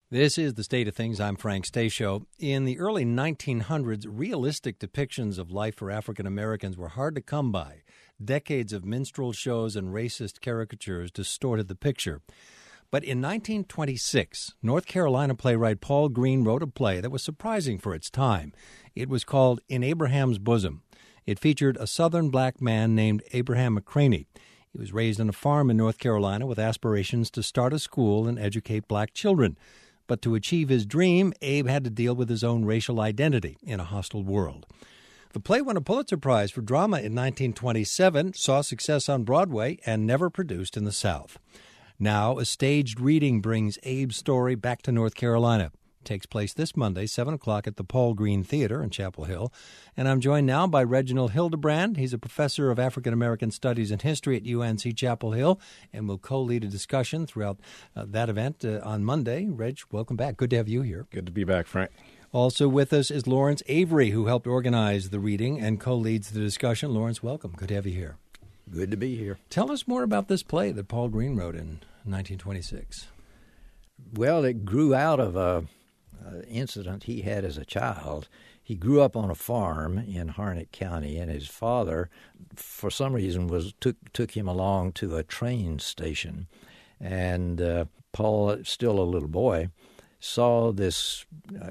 This is The State of Things. I'm Frank Stasio. In the early 1900s, realistic depictions of life for African Americans were hard to come by. Decades of minstrel shows and racist caricatures distorted the picture. But in 1926, North Carolina playwright Paul Green wrote a play that was surprising for its time. It was called In Abraham's Bosom. It featured a Southern black man named Abraham McCraney. He was raised on a farm in North Carolina with aspirations to start a school and educate black children. But to achieve his dream, Abe had to deal with his own racial identity in a hostile world. The play won a Pulitzer Prize for Drama in 1927, saw success on Broadway, and never produced in the South. Now, a staged reading brings Abe's story back to North Carolina. It takes place this Monday, 7 o'clock at the Paul Green Theater in Chapel Hill. And I'm joined now by Reginald Hildebrand. He's a professor of African American Studies and History at UNC Chapel Hill and will co-lead a discussion throughout that event on Monday. Reg, welcome back. Good to have you here. Good to be back, Frank. Also with us is Lawrence Avery, who helped organize the reading and co-leads the discussion. Lawrence, welcome. Good to have you here. Good to be here. Tell us more about this play that Paul Green wrote in 1926. Well, it grew out of an incident he had as a child. He grew up on a farm in Harnett County, and his father, for some reason, took him along to a train station. And Paul, still a little boy, saw this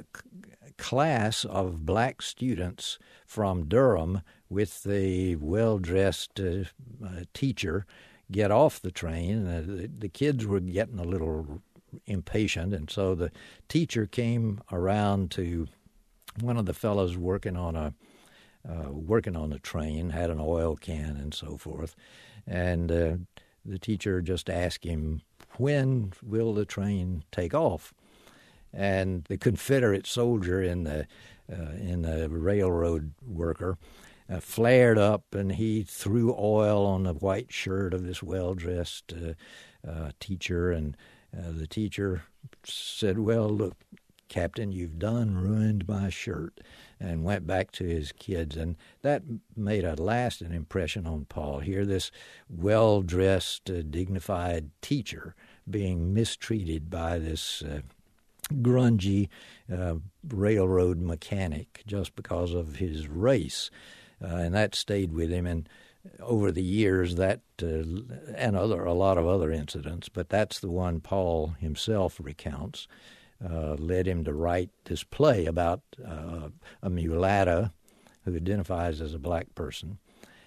class of black students from Durham with the well-dressed teacher get off the train. The kids were getting a little impatient, and so the teacher came around to one of the fellows working on the train, had an oil can and so forth, and the teacher just asked him, "When will the train take off?" And the Confederate soldier in the railroad worker flared up, and he threw oil on the white shirt of this well-dressed teacher, and the teacher said, "Well, look, Captain, you've done ruined my shirt," and went back to his kids. And that made a lasting impression on Paul. Here, this well-dressed, dignified teacher being mistreated by this grungy railroad mechanic just because of his race. And that stayed with him, and over the years, that and a lot of other incidents, but that's the one Paul himself recounts, led him to write this play about a mulatto who identifies as a black person,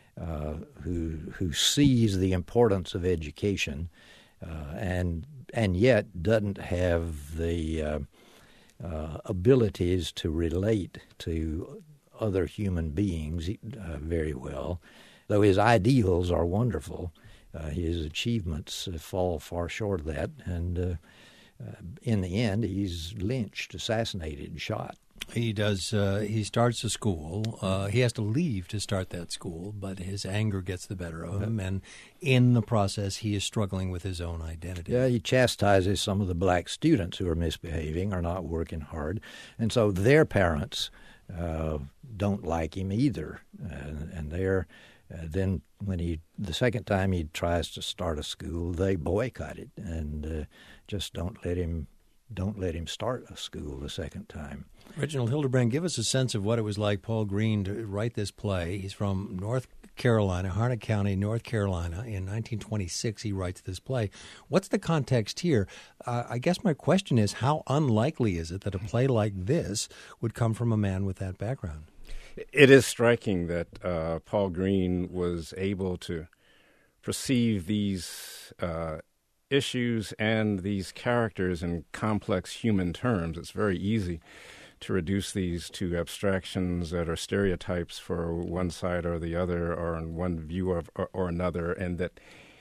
who sees the importance of education, and yet doesn't have the abilities to relate to other human beings very well. Though his ideals are wonderful, his achievements fall far short of that, and in the end, he's lynched, assassinated, shot. He does. He starts a school. He has to leave to start that school, but his anger gets the better of him, and in the process, he is struggling with his own identity. Yeah, he chastises some of the black students who are misbehaving, are not working hard, and so their parents don't like him either, and they're then when the second time he tries to start a school, they boycott it and just don't let him start a school the second time. Reginald Hildebrand, give us a sense of what it was like, Paul Green, to write this play. He's from North Carolina, Harnett County, North Carolina. In 1926, he writes this play. What's the context here? I guess my question is, how unlikely is it that a play like this would come from a man with that background? It is striking that Paul Green was able to perceive these issues and these characters in complex human terms. It's very easy to reduce these to abstractions that are stereotypes for one side or the other, or in one view or another, and that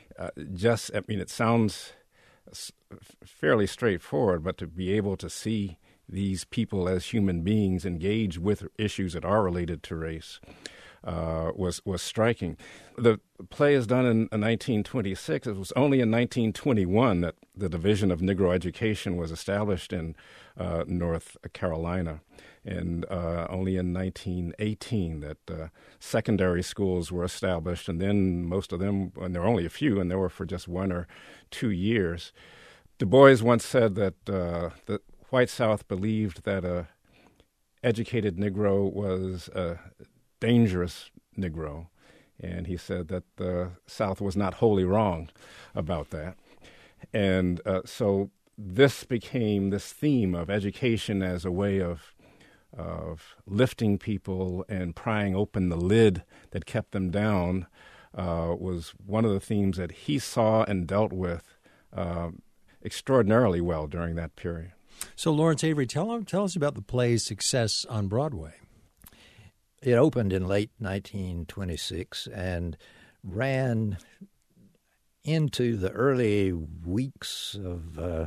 it sounds fairly straightforward, but to be able to see these people as human beings engage with issues that are related to race was striking. The play is done in 1926. It was only in 1921 that the Division of Negro Education was established in North Carolina, and only in 1918 that secondary schools were established, and then most of them, and there were only a few, and they were for just 1 or 2 years. Du Bois once said that white South believed that a educated Negro was a dangerous Negro, and he said that the South was not wholly wrong about that. And so this became this theme of education as a way of lifting people and prying open the lid that kept them down was one of the themes that he saw and dealt with extraordinarily well during that period. So, Lawrence Avery, tell us about the play's success on Broadway. It opened in late 1926 and ran into the early weeks of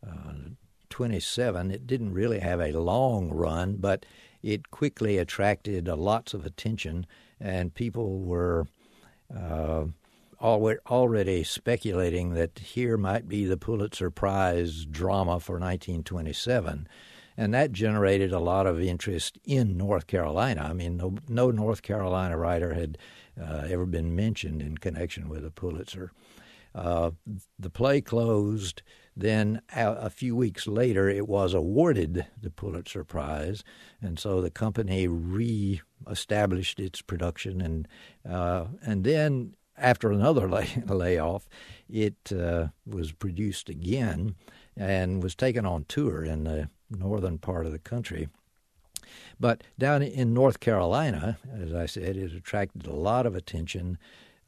27. It didn't really have a long run, but it quickly attracted lots of attention, and people were already speculating that here might be the Pulitzer Prize drama for 1927. And that generated a lot of interest in North Carolina. I mean, no North Carolina writer had ever been mentioned in connection with a Pulitzer. The play closed. Then a few weeks later, it was awarded the Pulitzer Prize, and so the company re-established its production, and then after another layoff, it was produced again and was taken on tour in the northern part of the country. But down in North Carolina, as I said, it attracted a lot of attention.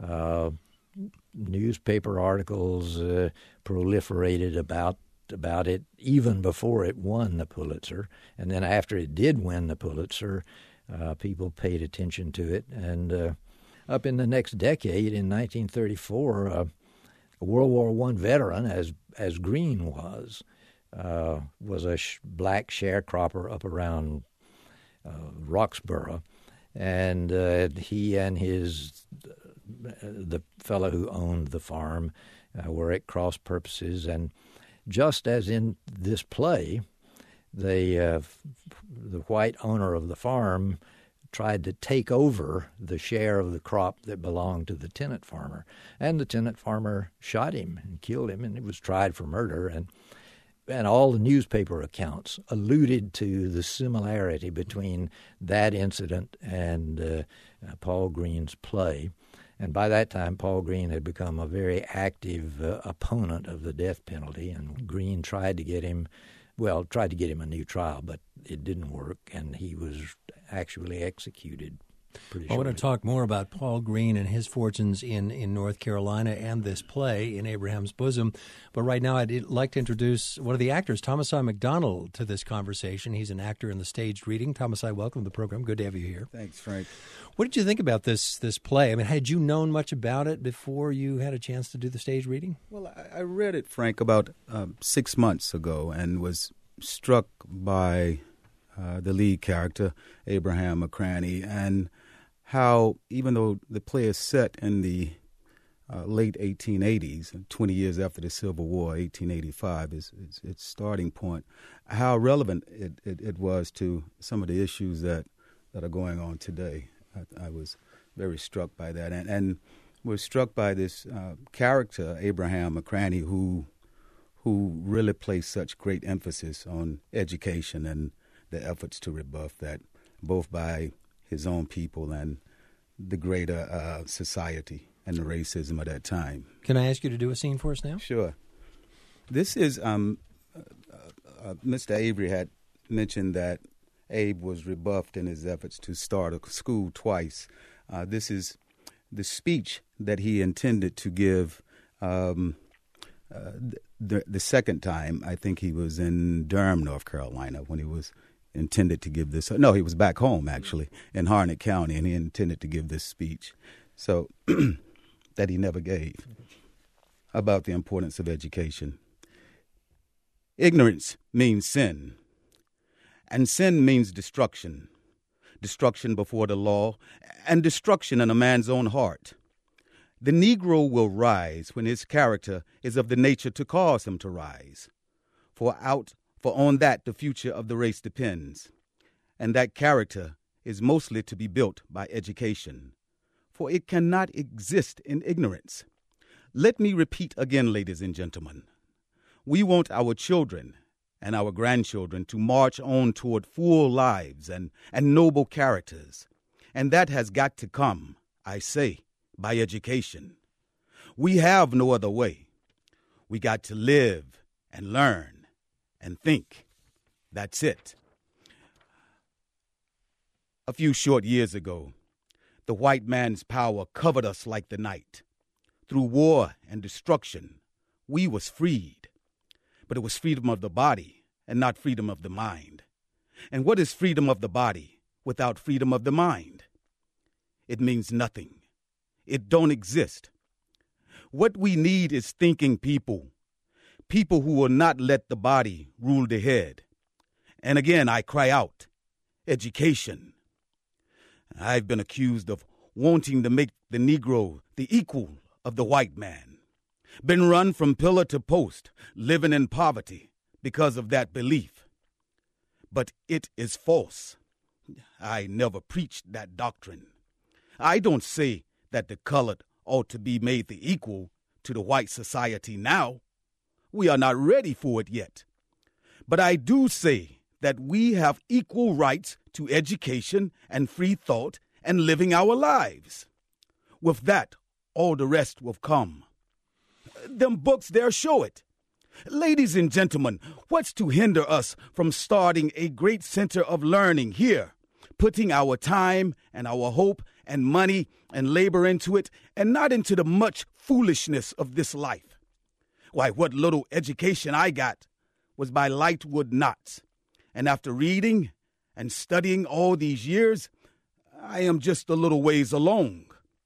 Newspaper articles proliferated about it even before it won the Pulitzer. And then after it did win the Pulitzer, people paid attention to it. And up in the next decade, in 1934, a World War I veteran, as Greene was a black sharecropper up around Roxborough. And he and the fellow who owned the farm were at cross purposes, and just as in this play, the white owner of the farm tried to take over the share of the crop that belonged to the tenant farmer, and the tenant farmer shot him and killed him, and he was tried for murder, and all the newspaper accounts alluded to the similarity between that incident and Paul Greene's play. And by that time, Paul Greene had become a very active opponent of the death penalty, and Greene tried to get him a new trial, but it didn't work, and he was actually executed. I want to talk more about Paul Greene and his fortunes in North Carolina and this play, In Abraham's Bosom. But right now, I'd like to introduce one of the actors, Thomas I. McDonald, to this conversation. He's an actor in the staged reading. Thomas I., welcome to the program. Good to have you here. Thanks, Frank. What did you think about this play? I mean, had you known much about it before you had a chance to do the stage reading? Well, I read it, Frank, about 6 months ago and was struck by the lead character, Abraham McCraney, and how, even though the play is set in the late 1880s, 20 years after the Civil War, 1885 is its starting point, how relevant it was to some of the issues that are going on today. I was very struck by that, and was struck by this character, Abraham McCraney, who really placed such great emphasis on education and the efforts to rebuff that, both by his own people and the greater society and the racism of that time. Can I ask you to do a scene for us now? Sure. This is, Mr. Avery had mentioned that Abe was rebuffed in his efforts to start a school twice. This is the speech that he intended to give the second time. I think he was in Durham, North Carolina, when he was intended to give this. No, he was back home, actually, in Harnett County, and he intended to give this speech, so that he never gave, about the importance of education. Ignorance means sin, and sin means destruction before the law, and destruction in a man's own heart. The Negro will rise when his character is of the nature to cause him to rise, for on that the future of the race depends, and that character is mostly to be built by education, for it cannot exist in ignorance. Let me repeat again, ladies and gentlemen, we want our children, and our grandchildren to march on toward full lives and noble characters. And that has got to come, I say, by education. We have no other way. We got to live and learn and think. That's it. A few short years ago, the white man's power covered us like the night. Through war and destruction, we was freed. But it was freedom of the body and not freedom of the mind. And what is freedom of the body without freedom of the mind? It means nothing. It don't exist. What we need is thinking people who will not let the body rule the head. And again, I cry out, education. I've been accused of wanting to make the Negro the equal of the white man. Been run from pillar to post, living in poverty because of that belief. But it is false. I never preached that doctrine. I don't say that the colored ought to be made the equal to the white society now. We are not ready for it yet. But I do say that we have equal rights to education and free thought and living our lives. With that, all the rest will come. Them books there show it. Ladies and gentlemen, what's to hinder us from starting a great center of learning here, putting our time and our hope and money and labor into it, and not into the much foolishness of this life? Why, what little education I got was by lightwood knots. And after reading and studying all these years, I am just a little ways along.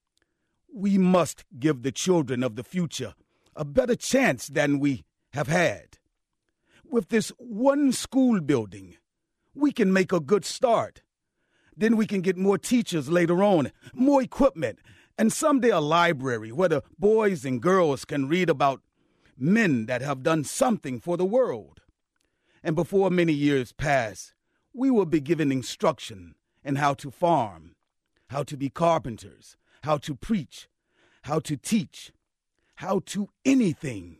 We must give the children of the future a better chance than we have had. With this one school building, we can make a good start. Then we can get more teachers later on, more equipment, and someday a library where the boys and girls can read about men that have done something for the world. And before many years pass, we will be given instruction in how to farm, how to be carpenters, how to preach, how to teach, how to anything.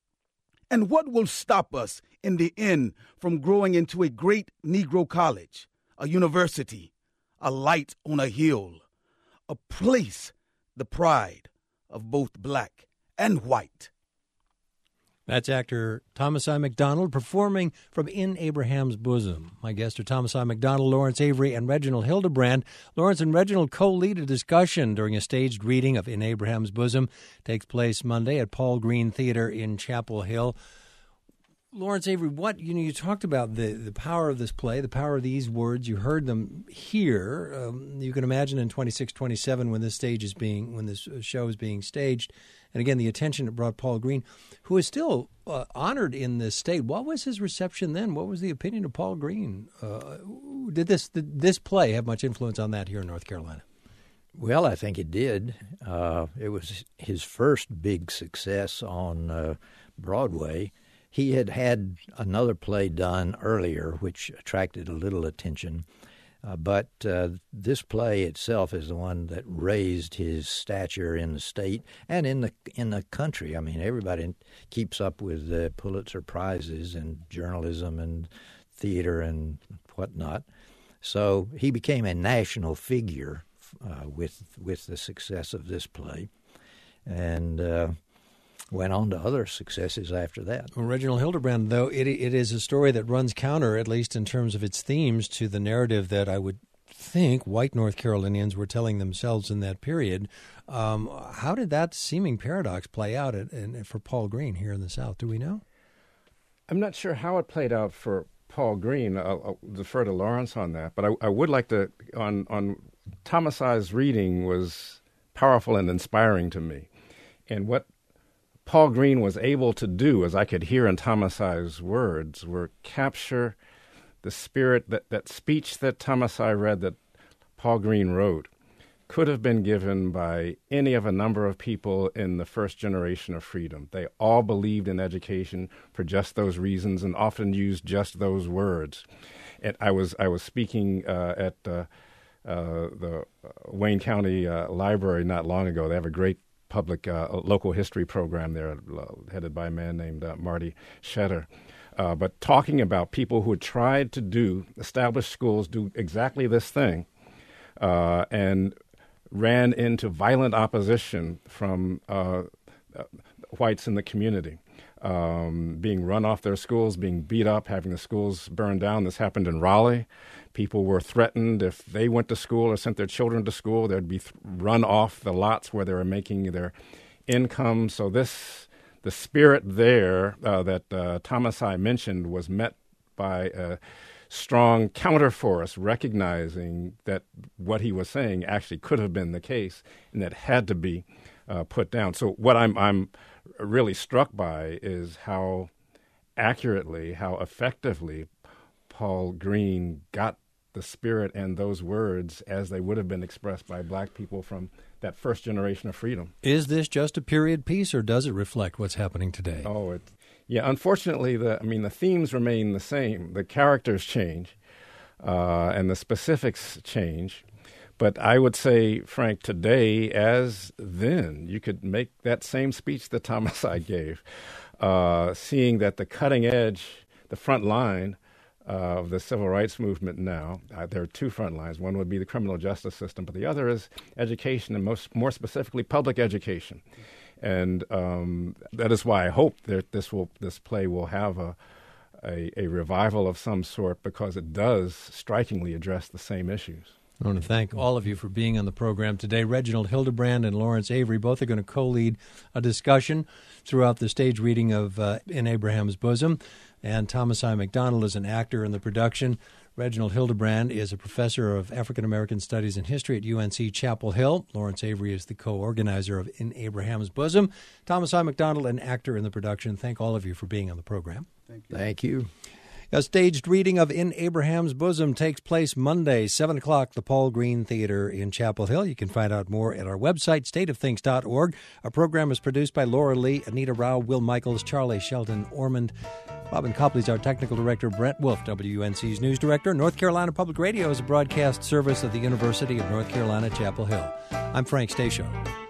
And what will stop us in the end from growing into a great Negro college, a university, a light on a hill, a place, the pride of both black and white? That's actor Thomas I. MacDonald performing from In Abraham's Bosom. My guests are Thomas I. MacDonald, Lawrence Avery, and Reginald Hildebrand. Lawrence and Reginald co-lead a discussion during a staged reading of In Abraham's Bosom. It takes place Monday at Paul Green Theater in Chapel Hill. Lawrence Avery, you talked about the power of this play, the power of these words. You heard them here. You can imagine in 26, 27 when this show is being staged. And again, the attention it brought Paul Green, who is still honored in this state. What was his reception then? What was the opinion of Paul Green? Did this play have much influence on that here in North Carolina? Well, I think it did. It was his first big success on Broadway. He had had another play done earlier, which attracted a little attention. But this play itself is the one that raised his stature in the state and in the country. I mean, everybody keeps up with the Pulitzer Prizes and journalism and theater and whatnot. So he became a national figure with the success of this play, and went on to other successes after that. Well, Reginald Hildebrand, though, it is a story that runs counter, at least in terms of its themes, to the narrative that I would think white North Carolinians were telling themselves in that period. How did that seeming paradox play out for Paul Green here in the South? Do we know? I'm not sure how it played out for Paul Green. I'll defer to Lawrence on that. But I would like to, on Thomas I's reading was powerful and inspiring to me. And what Paul Green was able to do, as I could hear in Thomas I's words, were capture the spirit, that speech that Thomas I read that Paul Green wrote could have been given by any of a number of people in the first generation of freedom. They all believed in education for just those reasons and often used just those words. And I was speaking at the Wayne County Library not long ago. They have a great public local history program there, headed by a man named Marty Shetter. but talking about people who had tried to establish schools, do exactly this thing, and ran into violent opposition from whites in the community, being run off their schools, being beat up, having the schools burned down. This happened in Raleigh. People were threatened if they went to school or sent their children to school, they'd be run off the lots where they were making their income. So the spirit there that Thomas I mentioned was met by a strong counterforce, recognizing that what he was saying actually could have been the case and that had to be put down. So what I'm really struck by is how accurately, how effectively Paul Green got the spirit and those words as they would have been expressed by black people from that first generation of freedom. Is this just a period piece, or does it reflect what's happening today? Unfortunately, the themes remain the same. The characters change, and the specifics change. But I would say, Frank, today as then, you could make that same speech that Thomas I gave, seeing that the cutting edge, the front line of the civil rights movement now, there are two front lines. One would be the criminal justice system, but the other is education, and more specifically public education. And that is why I hope that this play will have a revival of some sort, because it does strikingly address the same issues. I want to thank all of you for being on the program today. Reginald Hildebrand and Lawrence Avery both are going to co-lead a discussion throughout the stage reading of In Abraham's Bosom. And Thomas I. McDonald is an actor in the production. Reginald Hildebrand is a professor of African American Studies and History at UNC Chapel Hill. Lawrence Avery is the co-organizer of In Abraham's Bosom. Thomas I. McDonald, an actor in the production. Thank all of you for being on the program. Thank you. A staged reading of In Abraham's Bosom takes place Monday, 7 o'clock, the Paul Green Theater in Chapel Hill. You can find out more at our website, stateofthings.org. Our program is produced by Laura Lee, Anita Rao, Will Michaels, Charlie Sheldon Ormond. Robin Copley's our technical director. Brent Wolf, WUNC's news director. North Carolina Public Radio is a broadcast service of the University of North Carolina, Chapel Hill. I'm Frank Stasio.